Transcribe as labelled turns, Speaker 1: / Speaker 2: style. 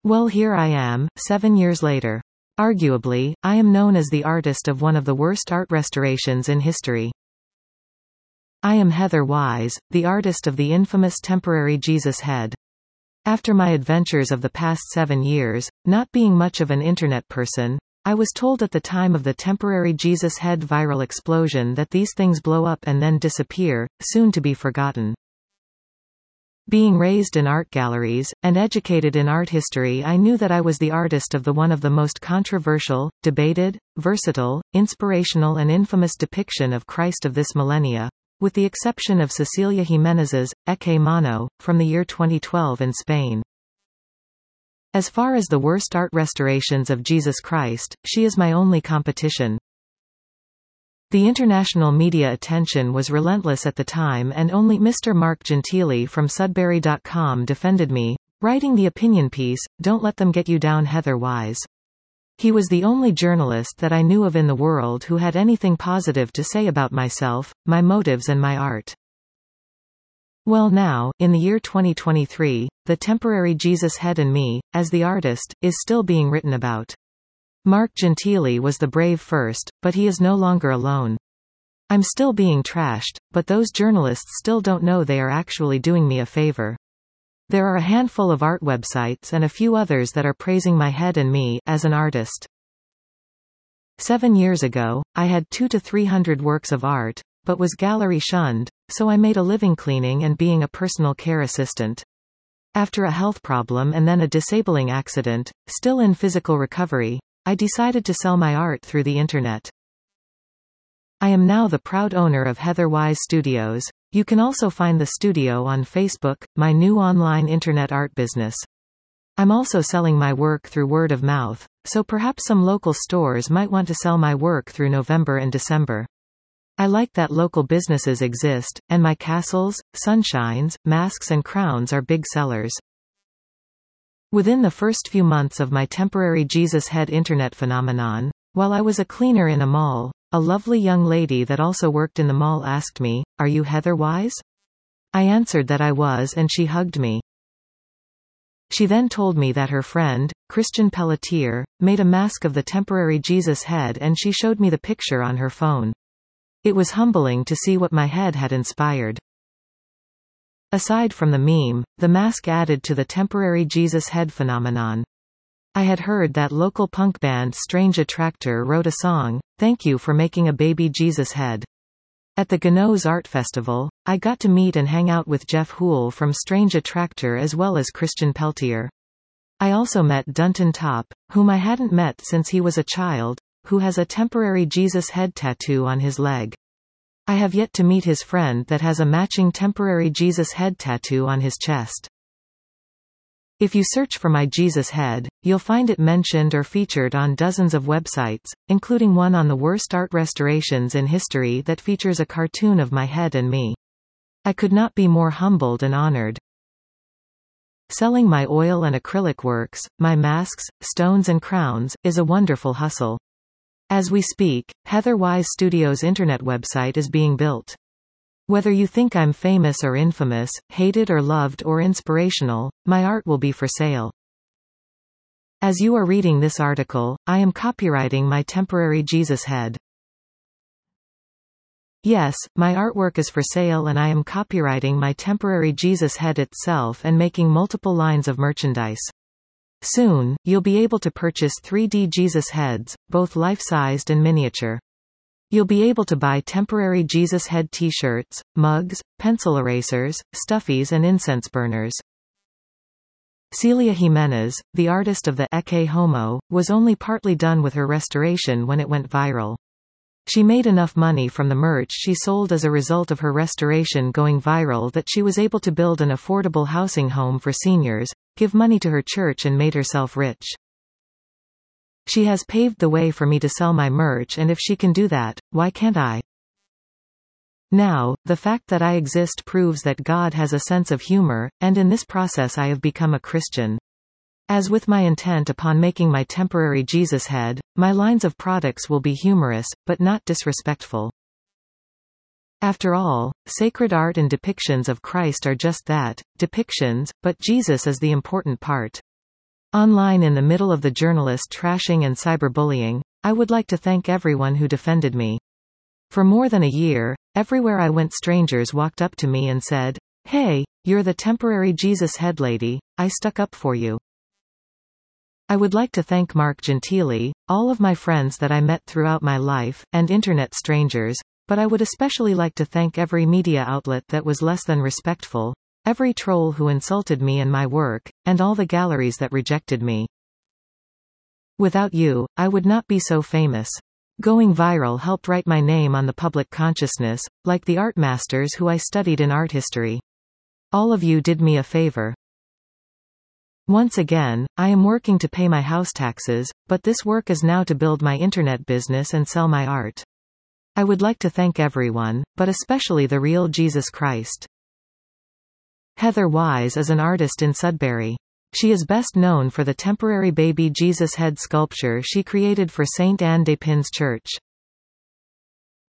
Speaker 1: Well, here I am, 7 years later. Arguably, I am known as the artist of one of the worst art restorations in history. I am Heather Wise, the artist of the infamous temporary Jesus head. After my adventures of the past 7 years, not being much of an internet person, I was told at the time of the temporary Jesus head viral explosion that these things blow up and then disappear, soon to be forgotten. Being raised in art galleries, and educated in art history, I knew that I was the artist of one of the most controversial, debated, versatile, inspirational and infamous depiction of Christ of this millennia, with the exception of Cecilia Jimenez's Ecce Mano, from the year 2012 in Spain. As far as the worst art restorations of Jesus Christ, she is my only competition. The international media attention was relentless at the time, and only Mr. Mark Gentili from Sudbury.com defended me, writing the opinion piece, "Don't let them get you down, Heather Wise." He was the only journalist that I knew of in the world who had anything positive to say about myself, my motives and my art. Well, now, in the year 2023, the temporary Jesus head and me, as the artist, is still being written about. Mark Gentili was the brave first, but he is no longer alone. I'm still being trashed, but those journalists still don't know they are actually doing me a favor. There are a handful of art websites and a few others that are praising my head and me as an artist. 7 years ago, I had 200 to 300 works of art, but was gallery shunned, so I made a living cleaning and being a personal care assistant. After a health problem and then a disabling accident, still in physical recovery, I decided to sell my art through the internet. I am now the proud owner of Heather Wise Studios. You can also find the studio on Facebook, my new online internet art business. I'm also selling my work through word of mouth, so perhaps some local stores might want to sell my work through November and December. I like that local businesses exist, and my castles, sunshines, masks and crowns are big sellers. Within the first few months of my temporary Jesus head internet phenomenon, while I was a cleaner in a mall, a lovely young lady that also worked in the mall asked me, "Are you Heather Wise?" I answered that I was, and she hugged me. She then told me that her friend, Christian Pelletier, made a mask of the temporary Jesus head, and she showed me the picture on her phone. It was humbling to see what my head had inspired. Aside from the meme, the mask added to the temporary Jesus head phenomenon. I had heard that local punk band Strange Attractor wrote a song, "Thank You for Making a Baby Jesus Head." At the Gnos Art Festival, I got to meet and hang out with Jeff Hoole from Strange Attractor as well as Christian Pelletier. I also met Dunton Top, whom I hadn't met since he was a child, who has a temporary Jesus head tattoo on his leg. I have yet to meet his friend that has a matching temporary Jesus head tattoo on his chest. If you search for my Jesus head, you'll find it mentioned or featured on dozens of websites, including one on the worst art restorations in history that features a cartoon of my head and me. I could not be more humbled and honored. Selling my oil and acrylic works, my masks, stones and crowns, is a wonderful hustle. As we speak, Heather Wise Studios' internet website is being built. Whether you think I'm famous or infamous, hated or loved or inspirational, my art will be for sale. As you are reading this article, I am copywriting my temporary Jesus head. Yes, my artwork is for sale and I am copywriting my temporary Jesus head itself and making multiple lines of merchandise. Soon, you'll be able to purchase 3D Jesus heads, both life-sized and miniature. You'll be able to buy temporary Jesus head t-shirts, mugs, pencil erasers, stuffies and incense burners. Celia Jimenez, the artist of the Ecce Homo, was only partly done with her restoration when it went viral. She made enough money from the merch she sold as a result of her restoration going viral that she was able to build an affordable housing home for seniors, give money to her church and made herself rich. She has paved the way for me to sell my merch, and if she can do that, why can't I? Now, the fact that I exist proves that God has a sense of humor, and in this process I have become a Christian. As with my intent upon making my temporary Jesus head, my lines of products will be humorous, but not disrespectful. After all, sacred art and depictions of Christ are just that, depictions, but Jesus is the important part. Online in the middle of the journalist trashing and cyberbullying, I would like to thank everyone who defended me. For more than a year, everywhere I went strangers walked up to me and said, "Hey, you're the temporary Jesus head lady, I stuck up for you." I would like to thank Mark Gentili, all of my friends that I met throughout my life, and internet strangers, but I would especially like to thank every media outlet that was less than respectful, every troll who insulted me and my work, and all the galleries that rejected me. Without you, I would not be so famous. Going viral helped write my name on the public consciousness, like the art masters who I studied in art history. All of you did me a favor. Once again, I am working to pay my house taxes, but this work is now to build my internet business and sell my art. I would like to thank everyone, but especially the real Jesus Christ. Heather Wise is an artist in Sudbury. She is best known for the temporary baby Jesus head sculpture she created for St. Anne des Pins Church.